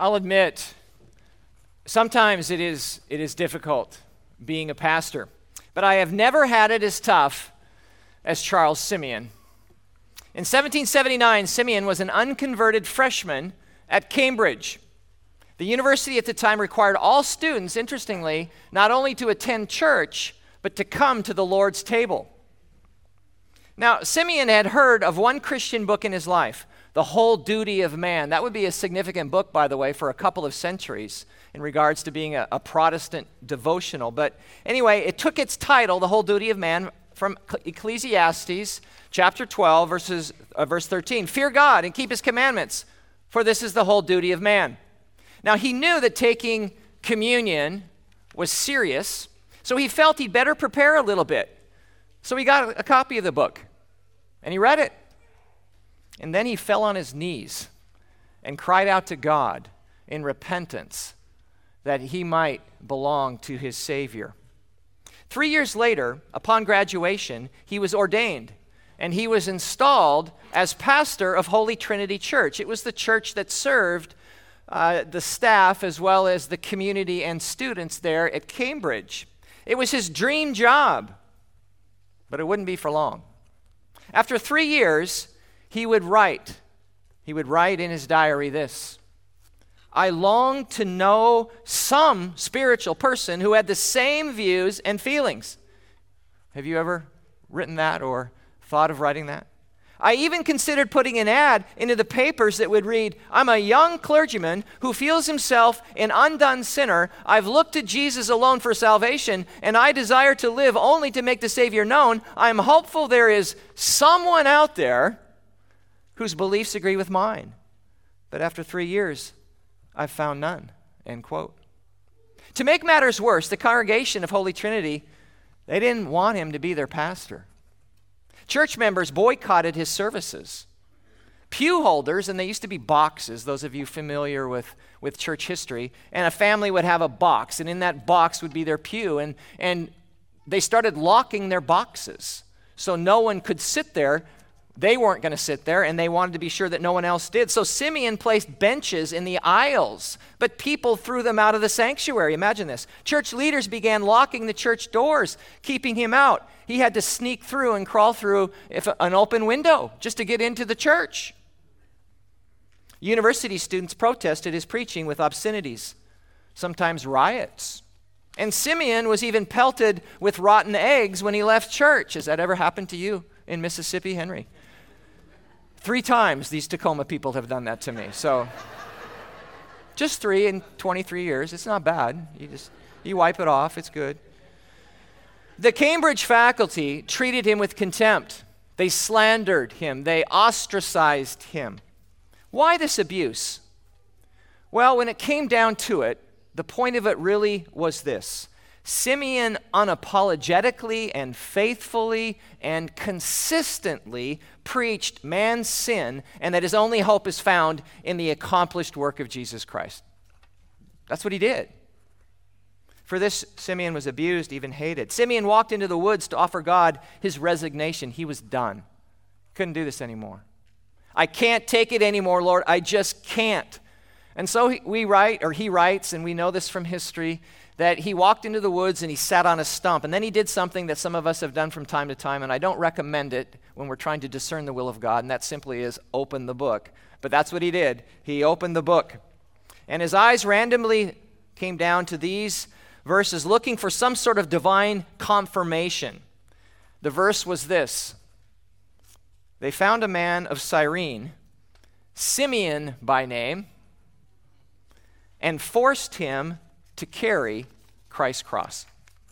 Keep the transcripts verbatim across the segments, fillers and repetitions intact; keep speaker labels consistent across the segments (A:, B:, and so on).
A: I'll admit, sometimes it is, it is difficult being a pastor, but I have never had it as tough as Charles Simeon. In seventeen seventy-nine, Simeon was an unconverted freshman at Cambridge. The university at the time required all students, interestingly, not only to attend church, but to come to the Lord's table. Now, Simeon had heard of one Christian book in his life, The Whole Duty of Man. That would be a significant book, by the way, for a couple of centuries in regards to being a, a Protestant devotional. But anyway, it took its title, The Whole Duty of Man, from Ecclesiastes chapter twelve, verses, uh, verse thirteen. Fear God and keep his commandments, for this is the whole duty of man. Now, he knew that taking communion was serious, so he felt he'd better prepare a little bit. So he got a copy of the book, and he read it. And then he fell on his knees and cried out to God in repentance that he might belong to his Savior. Three years later, upon graduation, he was ordained, and he was installed as pastor of Holy Trinity Church. It was the church that served uh, the staff as well as the community and students there at Cambridge. It was his dream job, but it wouldn't be for long. After three years, he would write, he would write in his diary this: I long to know some spiritual person who had the same views and feelings. Have you ever written that or thought of writing that? I even considered putting an ad into the papers that would read, I'm a young clergyman who feels himself an undone sinner. I've looked to Jesus alone for salvation, and I desire to live only to make the Savior known. I'm hopeful there is someone out there whose beliefs agree with mine. But after three years, I've found none, end quote. To make matters worse, the congregation of Holy Trinity, they didn't want him to be their pastor. Church members boycotted his services. Pew holders, and they used to be boxes, those of you familiar with, with church history, and a family would have a box, and in that box would be their pew, and, and they started locking their boxes so no one could sit there. They weren't going to sit there, and they wanted to be sure that no one else did. So Simeon placed benches in the aisles, but people threw them out of the sanctuary. Imagine this. Church leaders began locking the church doors, keeping him out. He had to sneak through and crawl through if an open window just to get into the church. University students protested his preaching with obscenities, sometimes riots. And Simeon was even pelted with rotten eggs when he left church. Has that ever happened to you in Mississippi, Henry? Three times these Tacoma people have done that to me. So just three in twenty-three years. It's not bad. You just, you wipe it off. It's good. The Cambridge faculty treated him with contempt. They slandered him. They ostracized him. Why this abuse? Well, when it came down to it, the point of it really was this. Simeon unapologetically and faithfully and consistently preached man's sin and that his only hope is found in the accomplished work of Jesus Christ. That's what he did. For this, Simeon was abused, even hated. Simeon walked into the woods to offer God his resignation. He was done. Couldn't do this anymore. I can't take it anymore, Lord. I just can't. And so he, we write, or he writes, and we know this from history, that he walked into the woods and he sat on a stump. And then he did something that some of us have done from time to time, and I don't recommend it when we're trying to discern the will of God, and that simply is open the book. But that's what he did. He opened the book. And his eyes randomly came down to these verses, looking for some sort of divine confirmation. The verse was this: they found a man of Cyrene, Simeon by name, and forced him to carry Christ's cross.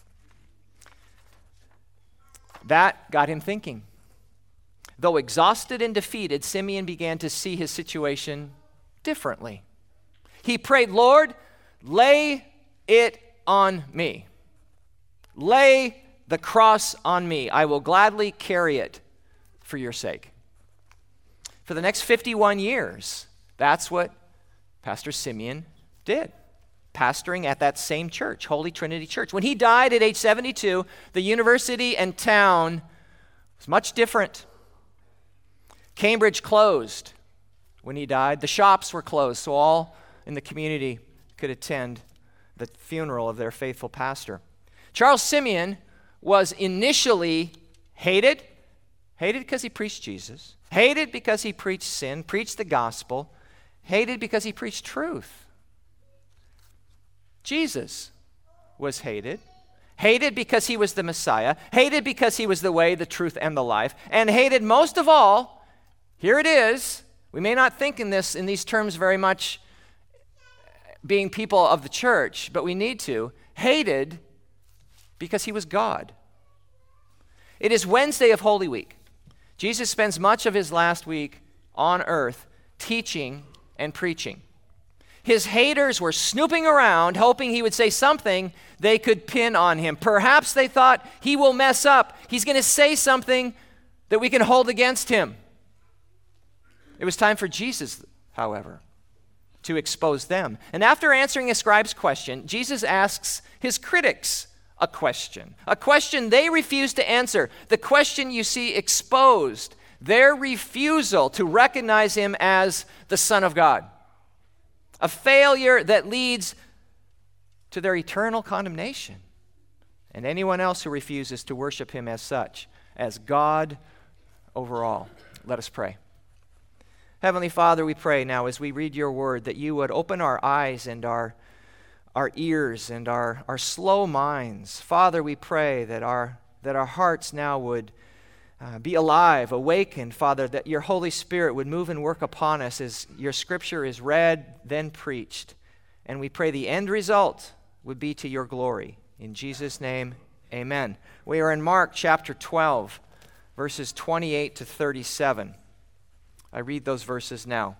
A: That got him thinking. Though exhausted and defeated, Simeon began to see his situation differently. He prayed, Lord, lay it on me. Lay the cross on me. I will gladly carry it for your sake. For the next fifty-one years, that's what Pastor Simeon did, pastoring at that same church, Holy Trinity Church. When he died at age seventy-two, the university and town was much different. Cambridge closed when he died. The shops were closed, so all in the community could attend the funeral of their faithful pastor. Charles Simeon was initially hated, hated because he preached Jesus, hated because he preached sin, preached the gospel, hated because he preached truth. Jesus was hated, hated because he was the Messiah, hated because he was the way, the truth, and the life, and hated most of all, here it is, we may not think in this in these terms very much being people of the church, but we need to, hated because he was God. It is Wednesday of Holy Week. Jesus spends much of his last week on earth teaching and preaching. His haters were snooping around, hoping he would say something they could pin on him. Perhaps they thought he will mess up. He's going to say something that we can hold against him. It was time for Jesus, however, to expose them. And after answering a scribe's question, Jesus asks his critics a question, a question they refuse to answer. The question you see exposed, their refusal to recognize him as the Son of God. A failure that leads to their eternal condemnation. And anyone else who refuses to worship him as such, as God over all. Let us pray. Heavenly Father, we pray now as we read your word that you would open our eyes and our our ears and our, our slow minds. Father, we pray that our that our hearts now would uh, be alive, awakened, Father, that your Holy Spirit would move and work upon us as your scripture is read, then preached. And we pray the end result would be to your glory. In Jesus' name, amen. We are in Mark chapter twelve, verses twenty-eight to thirty-seven. I read those verses now.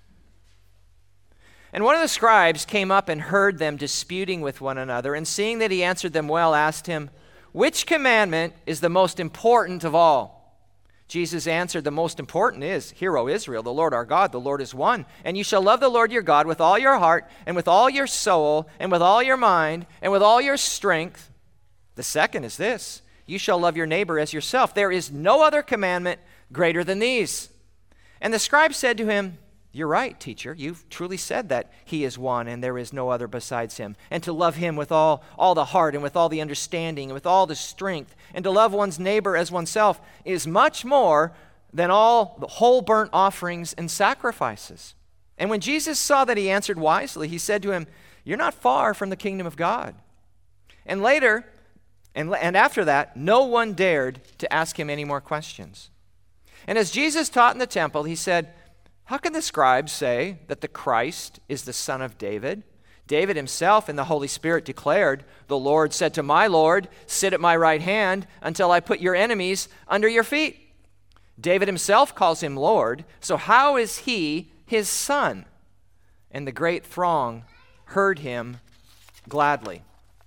A: And one of the scribes came up and heard them disputing with one another, and seeing that he answered them well, asked him, "Which commandment is the most important of all?" Jesus answered, "The most important is, Hear, O Israel, the Lord our God, the Lord is one. And you shall love the Lord your God with all your heart, and with all your soul, and with all your mind, and with all your strength. The second is this, you shall love your neighbor as yourself. There is no other commandment greater than these." And the scribe said to him, "You're right, teacher. You've truly said that he is one and there is no other besides him. And to love him with all, all the heart and with all the understanding and with all the strength, and to love one's neighbor as oneself is much more than all the whole burnt offerings and sacrifices." And when Jesus saw that he answered wisely, he said to him, "You're not far from the kingdom of God." And later, and, and after that, no one dared to ask him any more questions. And as Jesus taught in the temple, he said, "How can the scribes say that the Christ is the son of David? David himself in the Holy Spirit declared, 'The Lord said to my Lord, sit at my right hand until I put your enemies under your feet.' David himself calls him Lord, so how is he his son?" And the great throng heard him gladly.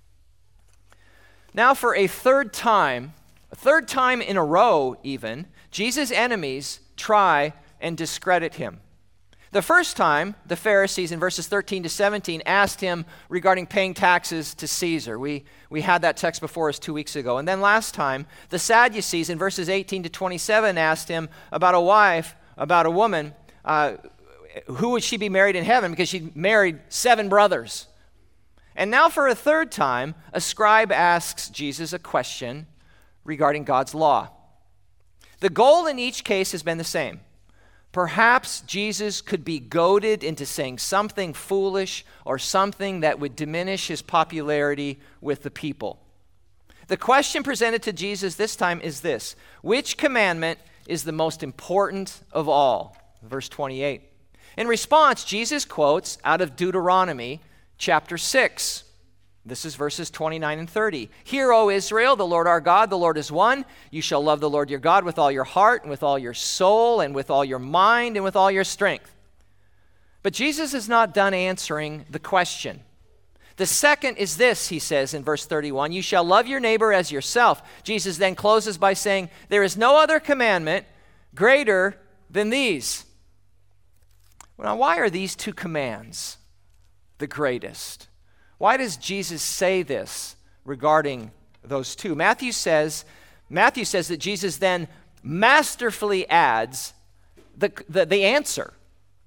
A: Now for a third time, a third time in a row even, Jesus' enemies try and discredit him. The first time, the Pharisees in verses thirteen to seventeen asked him regarding paying taxes to Caesar. We, we had that text before us two weeks ago. And then last time, the Sadducees in verses eighteen to twenty-seven asked him about a wife, about a woman, uh, who would she be married in heaven because she married seven brothers. And now for a third time, a scribe asks Jesus a question regarding God's law. The goal in each case has been the same. Perhaps Jesus could be goaded into saying something foolish or something that would diminish his popularity with the people. The question presented to Jesus this time is this: which commandment is the most important of all? Verse twenty-eight. In response, Jesus quotes out of Deuteronomy chapter six. This is verses twenty-nine and thirty. "Hear, O Israel, the Lord our God, the Lord is one. You shall love the Lord your God with all your heart and with all your soul and with all your mind and with all your strength." But Jesus is not done answering the question. The second is this, he says in verse thirty-one, "You shall love your neighbor as yourself." Jesus then closes by saying, "There is no other commandment greater than these." Now, why are these two commands the greatest? Why does Jesus say this regarding those two? Matthew says, Matthew says that Jesus then masterfully adds the, the, the answer.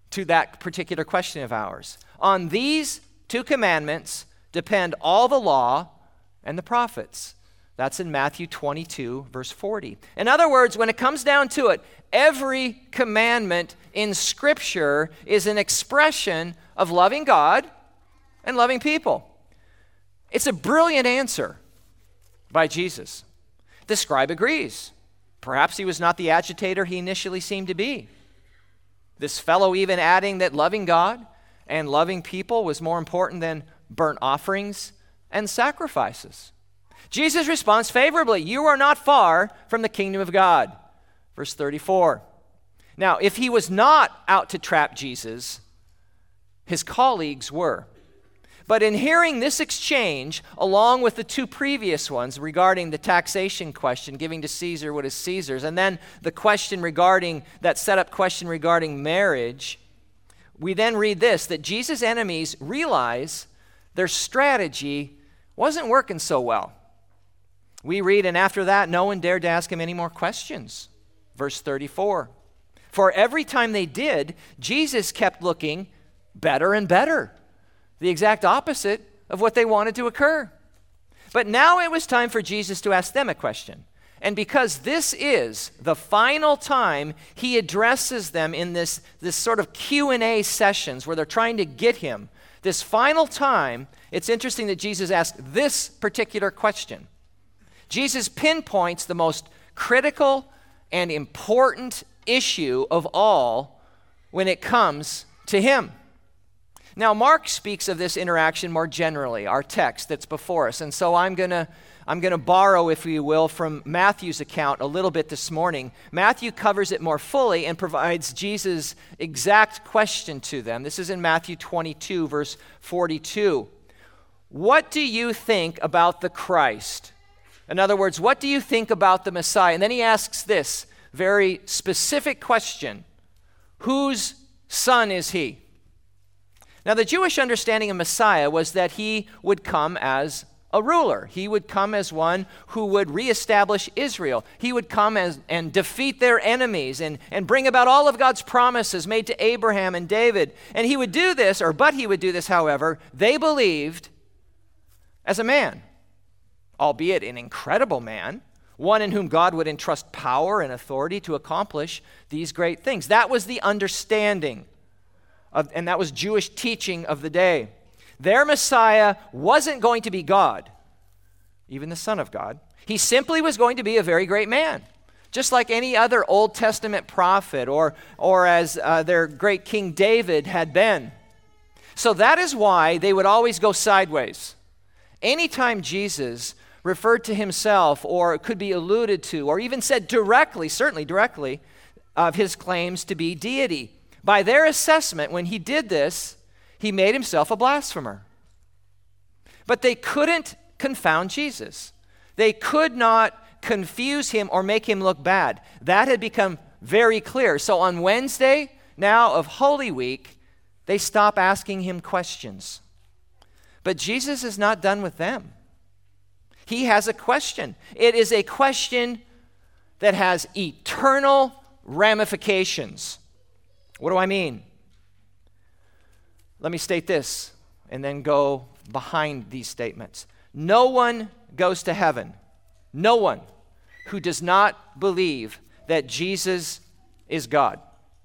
A: to that particular question of ours. On these two commandments depend all the law and the prophets. That's in Matthew twenty-two, verse forty. In other words, when it comes down to it, every commandment in Scripture is an expression of loving God and loving people. It's a brilliant answer by Jesus. The scribe agrees. Perhaps he was not the agitator he initially seemed to be. This fellow even adding that loving God and loving people was more important than burnt offerings and sacrifices. Jesus responds favorably, "You are not far from the kingdom of God." Verse thirty-four. Now, if he was not out to trap Jesus, his colleagues were. But in hearing this exchange, along with the two previous ones regarding the taxation question, giving to Caesar what is Caesar's, and then the question regarding, that setup question regarding marriage, we then read this, that Jesus' enemies realize their strategy wasn't working so well. We read, and after that, no one dared to ask him any more questions. Verse thirty-four. For every time they did, Jesus kept looking better and better. The exact opposite of what they wanted to occur. But now it was time for Jesus to ask them a question. And because this is the final time he addresses them in this, this sort of Q and A sessions where they're trying to get him, this final time, it's interesting that Jesus asked this particular question. Jesus pinpoints the most critical and important issue of all when it comes to him. Now, Mark speaks of this interaction more generally, our text that's before us. And so I'm going to I'm going to borrow, if you will, from Matthew's account a little bit this morning. Matthew covers it more fully and provides Jesus' exact question to them. This is in Matthew twenty-two, verse forty-two. What do you think about the Christ? In other words, what do you think about the Messiah? And then he asks this very specific question. Whose son is he? Now, the Jewish understanding of Messiah was that he would come as a ruler. He would come as one who would reestablish Israel. He would come as, and defeat their enemies and, and bring about all of God's promises made to Abraham and David. And he would do this, or but he would do this, however, they believed, as a man, albeit an incredible man, one in whom God would entrust power and authority to accomplish these great things. That was the understanding. Of, and that was Jewish teaching of the day. Their Messiah wasn't going to be God, even the Son of God. He simply was going to be a very great man, just like any other Old Testament prophet or, or as uh, their great King David had been. So that is why they would always go sideways. Anytime Jesus referred to himself or could be alluded to or even said directly, certainly directly, of his claims to be deity, by their assessment, when he did this, he made himself a blasphemer. But they couldn't confound Jesus. They could not confuse him or make him look bad. That had become very clear. So on Wednesday, now of Holy Week, they stop asking him questions. But Jesus is not done with them. He has a question. It is a question that has eternal ramifications. What do I mean? Let me state this and then go behind these statements. No one goes to heaven, no one who does not believe that Jesus is God.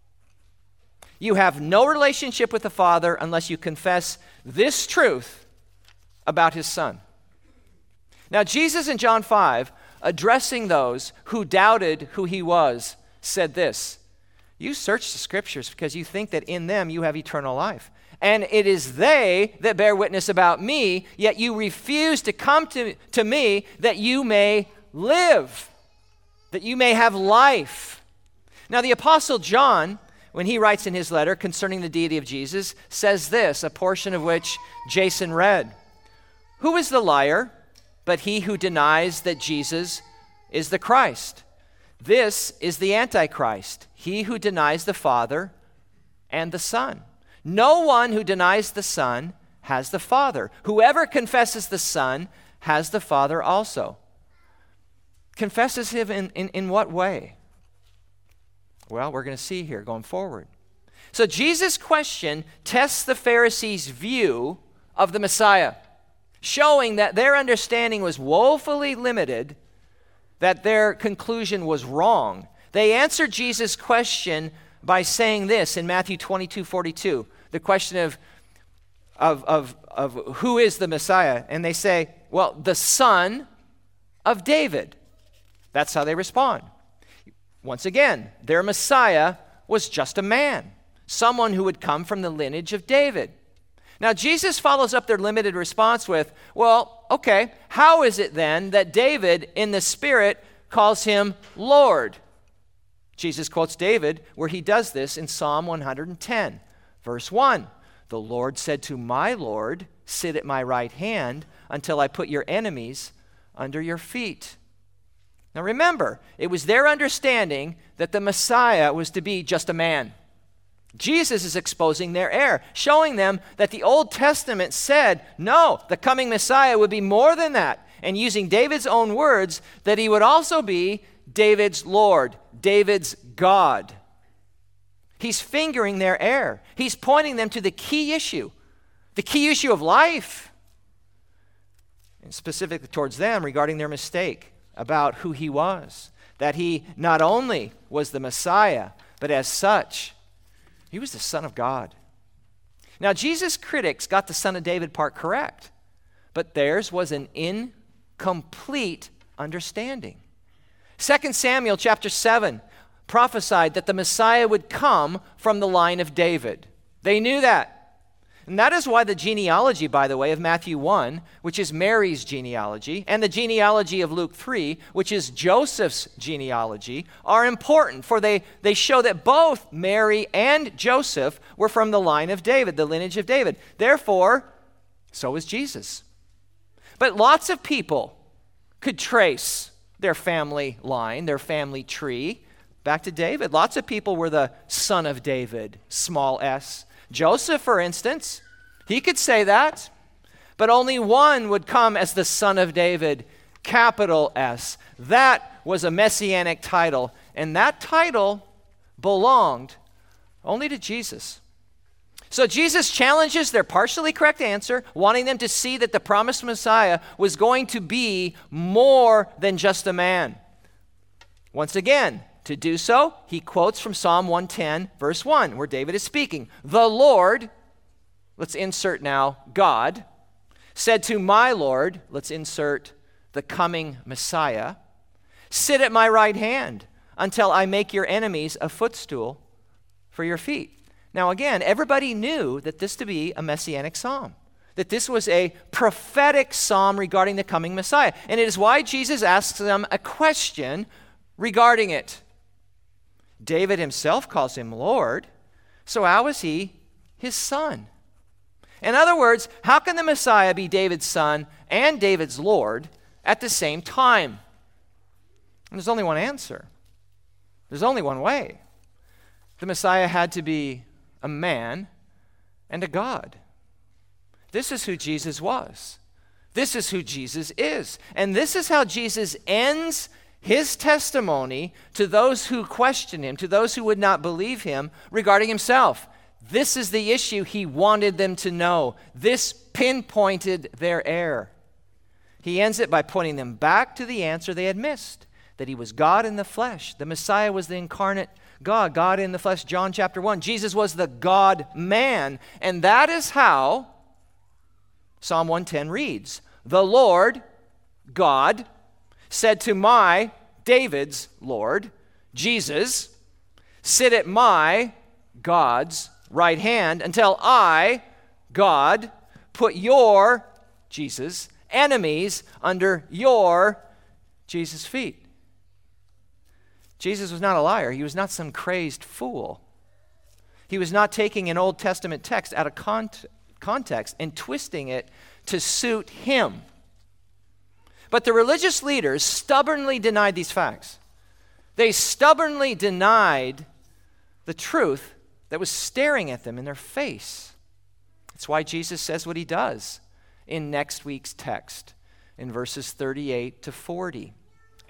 A: You have no relationship with the Father unless you confess this truth about his Son. Now, Jesus in John five, addressing those who doubted who he was, said this: you search the Scriptures because you think that in them you have eternal life. And it is they that bear witness about me, yet you refuse to come to, to me that you may live, that you may have life. Now the Apostle John, when he writes in his letter concerning the deity of Jesus, says this, a portion of which Jason read. Who is the liar but he who denies that Jesus is the Christ? This is the Antichrist, he who denies the Father and the Son. No one who denies the Son has the Father. Whoever confesses the Son has the Father also. Confesses him in, in, in what way? Well, we're going to see here going forward. So Jesus' question tests the Pharisees' view of the Messiah, showing that their understanding was woefully limited, that their conclusion was wrong. They answered Jesus' question by saying this in Matthew twenty-two forty-two, the question of, of, of, of who is the Messiah? And they say, well, the son of David. That's how they respond. Once again, their Messiah was just a man, someone who would come from the lineage of David. Now, Jesus follows up their limited response with, well, okay, how is it then that David in the Spirit calls him Lord? Jesus quotes David where he does this in Psalm one hundred ten, verse one. The Lord said to my Lord, sit at my right hand until I put your enemies under your feet. Now remember, it was their understanding that the Messiah was to be just a man. Jesus is exposing their error, showing them that the Old Testament said, no, the coming Messiah would be more than that, and using David's own words, that he would also be David's Lord, David's God. He's fingering their error. He's pointing them to the key issue, the key issue of life, and specifically towards them regarding their mistake about who he was, that he not only was the Messiah, but as such, he was the Son of God. Now, Jesus' critics got the Son of David part correct, but theirs was an incomplete understanding. Second Samuel chapter seven prophesied that the Messiah would come from the line of David. They knew that. And that is why the genealogy, by the way, of Matthew one, which is Mary's genealogy, and the genealogy of Luke three, which is Joseph's genealogy, are important, for they, they show that both Mary and Joseph were from the line of David, the lineage of David. Therefore, so is Jesus. But lots of people could trace their family line, their family tree, back to David. Lots of people were the son of David, small s. Joseph, for instance, he could say that, but only one would come as the son of David, capital S. That was a messianic title, and that title belonged only to Jesus. So Jesus challenges their partially correct answer, wanting them to see that the promised Messiah was going to be more than just a man. Once again, to do so, he quotes from Psalm one ten, verse one, where David is speaking. The Lord, let's insert now, God, said to my Lord, let's insert the coming Messiah, sit at my right hand until I make your enemies a footstool for your feet. Now again, everybody knew that this to be a messianic psalm, that this was a prophetic psalm regarding the coming Messiah. And it is why Jesus asks them a question regarding it. David himself calls him Lord, so how is he his son? In other words, how can the Messiah be David's son and David's Lord at the same time? And there's only one answer. There's only one way. The Messiah had to be a man and a God. This is who Jesus was. This is who Jesus is. And this is how Jesus ends his testimony to those who question him, to those who would not believe him regarding himself. This is the issue he wanted them to know. This pinpointed their error. He ends it by pointing them back to the answer they had missed, that he was God in the flesh. The Messiah was the incarnate God, God in the flesh, John chapter one. Jesus was the God-man, and that is how Psalm one ten reads. The Lord, God, said to my, David's Lord, Jesus, sit at my, God's, right hand until I, God, put your, Jesus, enemies under your, Jesus' feet. Jesus was not a liar. He was not some crazed fool. He was not taking an Old Testament text out of cont- context and twisting it to suit him. But the religious leaders stubbornly denied these facts. They stubbornly denied the truth that was staring at them in their face. That's why Jesus says what he does in next week's text in verses thirty-eight to forty.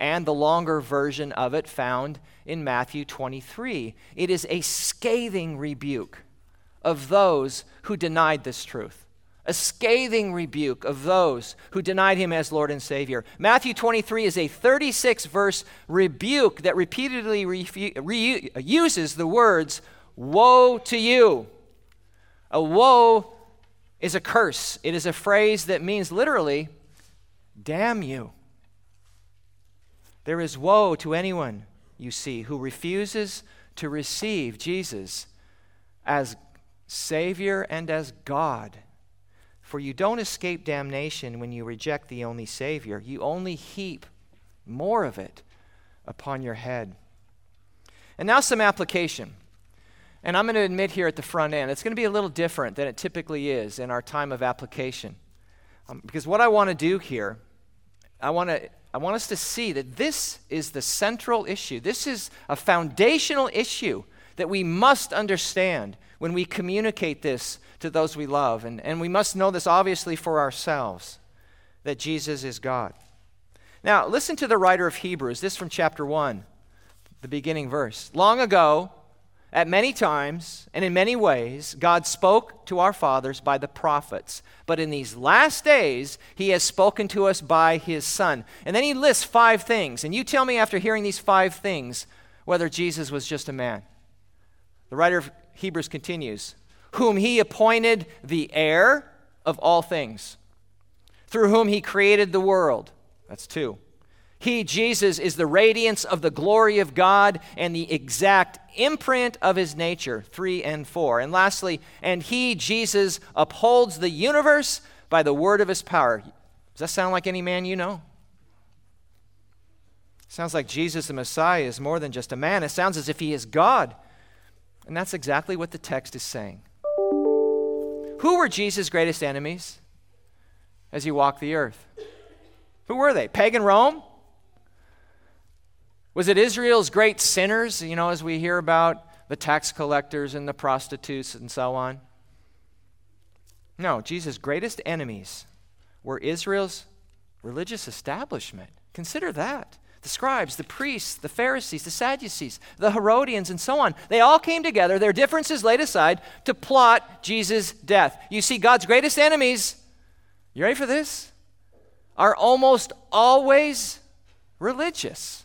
A: and the longer version of it found in Matthew twenty-three. It is a scathing rebuke of those who denied this truth. A scathing rebuke of those who denied him as Lord and Savior. Matthew twenty-three is a thirty-six verse rebuke that repeatedly refu- re- uses the words, woe to you. A woe is a curse. It is a phrase that means literally, damn you. There is woe to anyone, you see, who refuses to receive Jesus as Savior and as God. For you don't escape damnation when you reject the only Savior. You only heap more of it upon your head. And now some application. And I'm going to admit here at the front end, it's going to be a little different than it typically is in our time of application. Um, because what I want to do here, I want to I want us to see that this is the central issue. This is a foundational issue that we must understand when we communicate this to those we love. And, and we must know this obviously for ourselves, that Jesus is God. Now, listen to the writer of Hebrews, this from chapter one, the beginning verse. Long ago, at many times and in many ways, God spoke to our fathers by the prophets. But in these last days, he has spoken to us by his Son. And then he lists five things. And you tell me after hearing these five things whether Jesus was just a man. The writer of Hebrews continues, whom he appointed the heir of all things, through whom he created the world. That's two. He, Jesus, is the radiance of the glory of God and the exact imprint of his nature, three and four. And lastly, and he, Jesus, upholds the universe by the word of his power. Does that sound like any man you know? Sounds like Jesus the Messiah is more than just a man. It sounds as if he is God. And that's exactly what the text is saying. Who were Jesus' greatest enemies as he walked the earth? Who were they? Pagan Rome? Was it Israel's great sinners, you know, as we hear about the tax collectors and the prostitutes and so on? No, Jesus' greatest enemies were Israel's religious establishment. Consider that. The scribes, the priests, the Pharisees, the Sadducees, the Herodians, and so on. They all came together, their differences laid aside, to plot Jesus' death. You see, God's greatest enemies, you ready for this? Are almost always religious.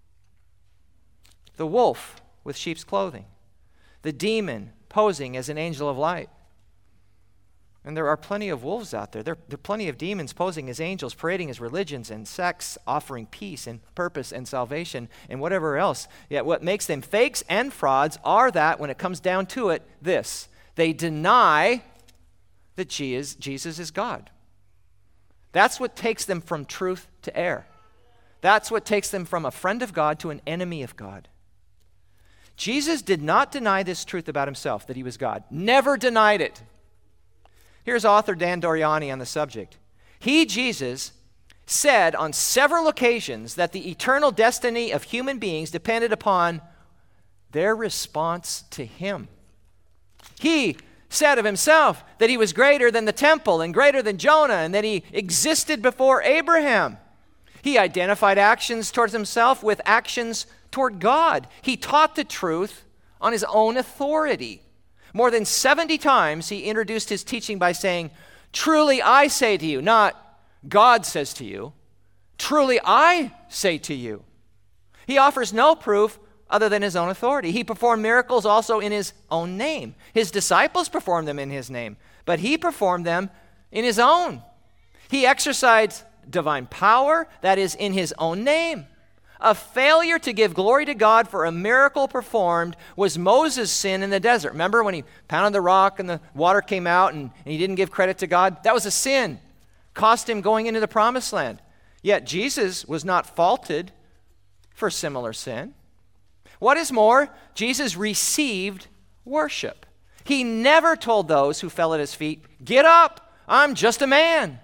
A: The wolf with sheep's clothing. The demon posing as an angel of light. And there are plenty of wolves out there. There, there are plenty of demons posing as angels, parading as religions and sects, offering peace and purpose and salvation and whatever else. Yet what makes them fakes and frauds are that, when it comes down to it, this. They deny that Jesus is God. That's what takes them from truth to error. That's what takes them from a friend of God to an enemy of God. Jesus did not deny this truth about himself, that he was God. Never denied it. Here's author Dan Doriani on the subject. He, Jesus, said on several occasions that the eternal destiny of human beings depended upon their response to him. He said of himself that he was greater than the temple and greater than Jonah, and that he existed before Abraham. He identified actions towards himself with actions toward God. He taught the truth on his own authority. More than seventy times he introduced his teaching by saying, truly I say to you, not God says to you, truly I say to you. He offers no proof other than his own authority. He performed miracles also in his own name. His disciples performed them in his name, but he performed them in his own. He exercised divine power, that is, in his own name. A failure to give glory to God for a miracle performed was Moses' sin in the desert. Remember when he pounded the rock and the water came out and, and he didn't give credit to God? That was a sin. Cost him going into the promised land. Yet Jesus was not faulted for similar sin. What is more, Jesus received worship. He never told those who fell at his feet, get up, I'm just a man.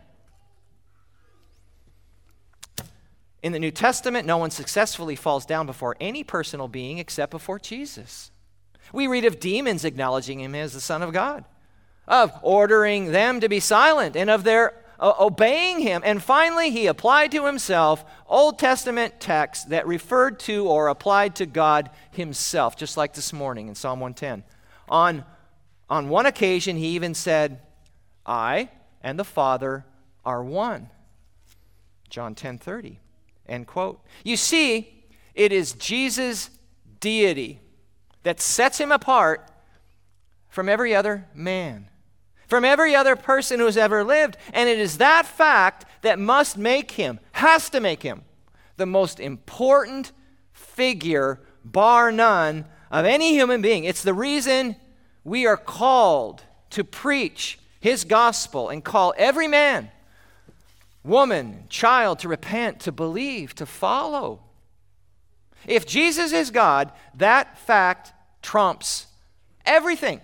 A: In the New Testament, no one successfully falls down before any personal being except before Jesus. We read of demons acknowledging him as the Son of God, of ordering them to be silent, and of their uh, obeying him. And finally, he applied to himself Old Testament texts that referred to or applied to God himself, just like this morning in Psalm one ten. On, on one occasion, he even said, I and the Father are one. John ten thirty, end quote. You see, it is Jesus' deity that sets him apart from every other man, from every other person who's ever lived. And it is that fact that must make him, has to make him, the most important figure, bar none, of any human being. It's the reason we are called to preach his gospel and call every man, woman, child to repent, to believe, to follow. If Jesus is God, that fact trumps everything.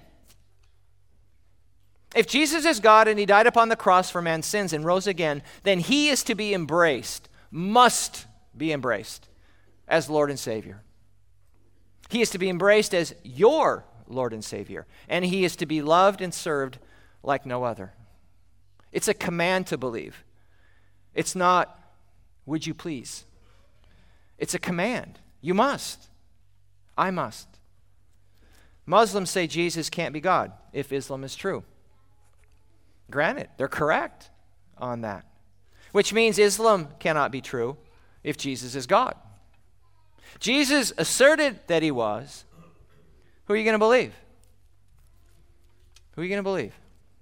A: If Jesus is God and he died upon the cross for man's sins and rose again, then he is to be embraced, must be embraced as Lord and Savior. He is to be embraced as your Lord and Savior, and he is to be loved and served like no other. It's a command to believe. It's not, would you please? It's a command. You must. I must. Muslims say Jesus can't be God if Islam is true. Granted, they're correct on that, which means Islam cannot be true if Jesus is God. Jesus asserted that he was. Who are you going to believe? Who are you going to believe?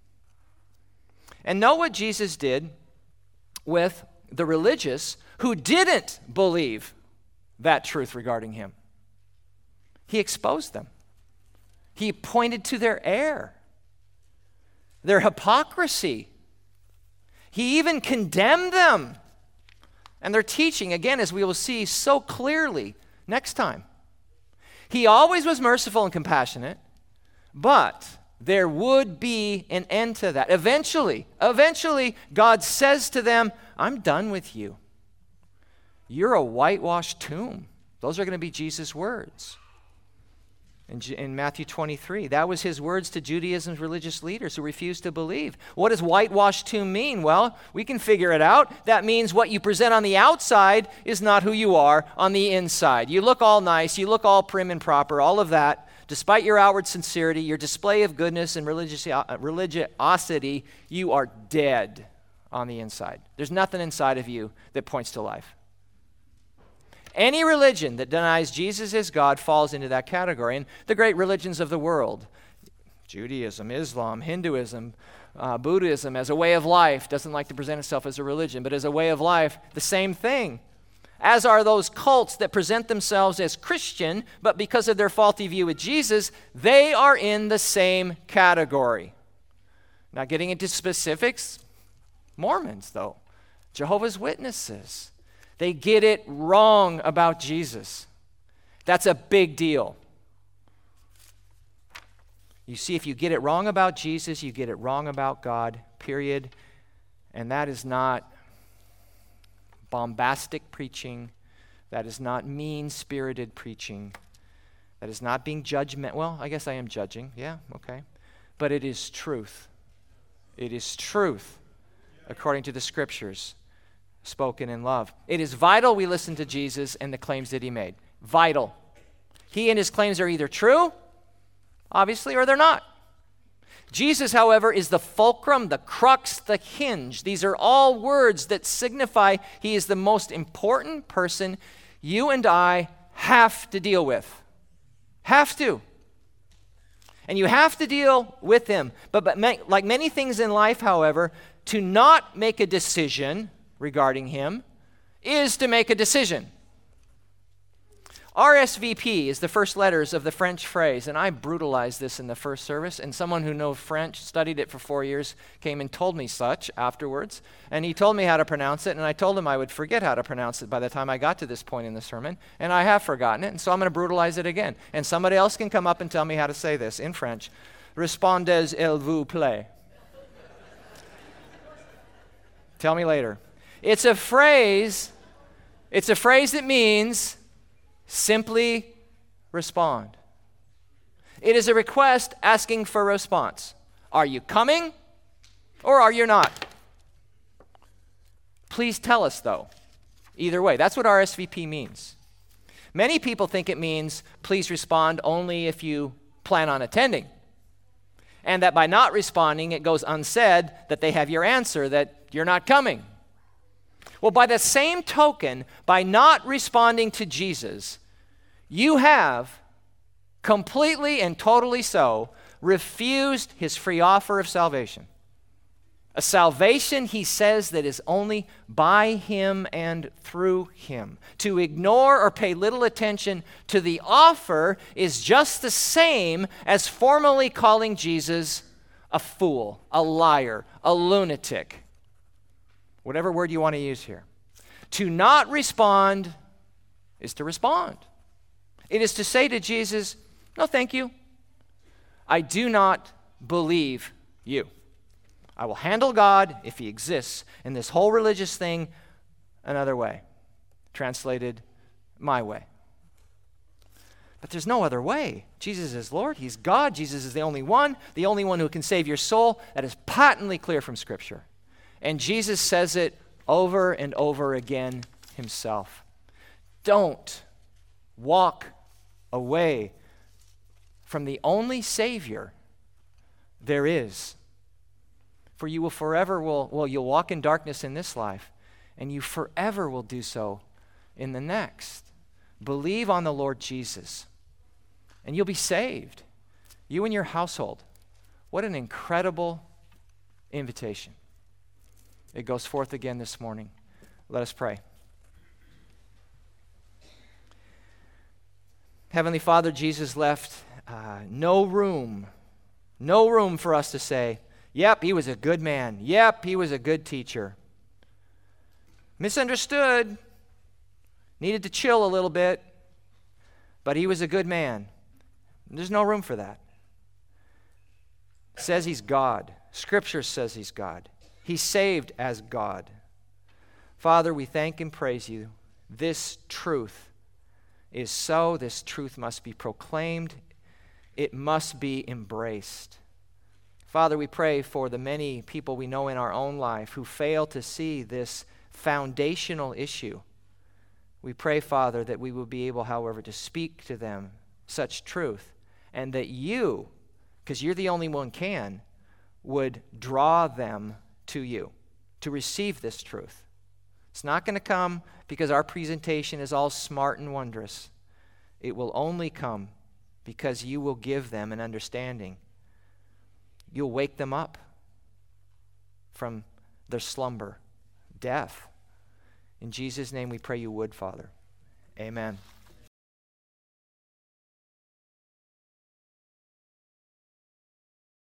A: And know what Jesus did with the religious who didn't believe that truth regarding him. He exposed them. He pointed to their error, their hypocrisy. He even condemned them and their teaching, again, as we will see so clearly next time. He always was merciful and compassionate, but there would be an end to that. Eventually, eventually, God says to them, I'm done with you. You're a whitewashed tomb. Those are going to be Jesus' words. In, in Matthew twenty-three, that was his words to Judaism's religious leaders who refused to believe. What does whitewashed tomb mean? Well, we can figure it out. That means what you present on the outside is not who you are on the inside. You look all nice, you look all prim and proper, all of that. Despite your outward sincerity, your display of goodness and religious, uh, religiosity, you are dead on the inside. There's nothing inside of you that points to life. Any religion that denies Jesus is God falls into that category. And the great religions of the world, Judaism, Islam, Hinduism, uh, Buddhism, as a way of life, doesn't like to present itself as a religion, but as a way of life, the same thing. As are those cults that present themselves as Christian, but because of their faulty view of Jesus, they are in the same category. Not getting into specifics, Mormons, though, Jehovah's Witnesses, they get it wrong about Jesus. That's a big deal. You see, if you get it wrong about Jesus, you get it wrong about God, period. And that is not bombastic preaching. That is not mean-spirited preaching. That is not being judgmental. Well, I guess I am judging. Yeah, okay. But it is truth. It is truth according to the Scriptures, spoken in love. It is vital we listen to Jesus and the claims that he made. Vital. He and his claims are either true, obviously, or they're not. Jesus, however, is the fulcrum, the crux, the hinge. These are all words that signify he is the most important person you and I have to deal with. Have to. And you have to deal with him. But, but ma- like many things in life, however, to not make a decision regarding him is to make a decision. R S V P is the first letters of the French phrase, and I brutalized this in the first service, and someone who knows French, studied it for four years, came and told me such afterwards, and he told me how to pronounce it, and I told him I would forget how to pronounce it by the time I got to this point in the sermon, and I have forgotten it, and so I'm going to brutalize it again. And somebody else can come up and tell me how to say this in French. Respondez, il vous plaît. Tell me later. It's a phrase, it's a phrase that means simply respond. It is a request asking for a response. Are you coming or are you not? Please tell us, though. Either way, that's what R S V P means. Many people think it means, please respond only if you plan on attending. And that by not responding, it goes unsaid that they have your answer, that you're not coming. Well, by the same token, by not responding to Jesus, you have, completely and totally so, refused his free offer of salvation. A salvation, he says, that is only by him and through him. To ignore or pay little attention to the offer is just the same as formally calling Jesus a fool, a liar, a lunatic. Whatever word you want to use here. To not respond is to respond. It is to say to Jesus, no, thank you. I do not believe you. I will handle God, if he exists, in this whole religious thing another way. Translated, my way. But there's no other way. Jesus is Lord. He's God. Jesus is the only one, the only one who can save your soul. That is patently clear from Scripture. And Jesus says it over and over again himself. Don't walk away from the only Savior there is. For you will forever, will, well, you'll walk in darkness in this life, and you forever will do so in the next. Believe on the Lord Jesus, and you'll be saved. You and your household. What an incredible invitation. It goes forth again this morning. Let us pray. Heavenly Father, Jesus left uh, no room, no room for us to say, yep, he was a good man. Yep, he was a good teacher. Misunderstood. Needed to chill a little bit. But he was a good man. There's no room for that. It says he's God. Scripture says he's God. He's saved as God. Father, we thank and praise you. This truth is so. This truth must be proclaimed. It must be embraced. Father, we pray for the many people we know in our own life who fail to see this foundational issue. We pray, Father, that we will be able, however, to speak to them such truth, and that you, because you're the only one can, would draw them to you to receive this truth. It's not going to come because our presentation is all smart and wondrous. It will only come because you will give them an understanding. You'll wake them up from their slumber, death. In Jesus' name we pray you would, Father. Amen.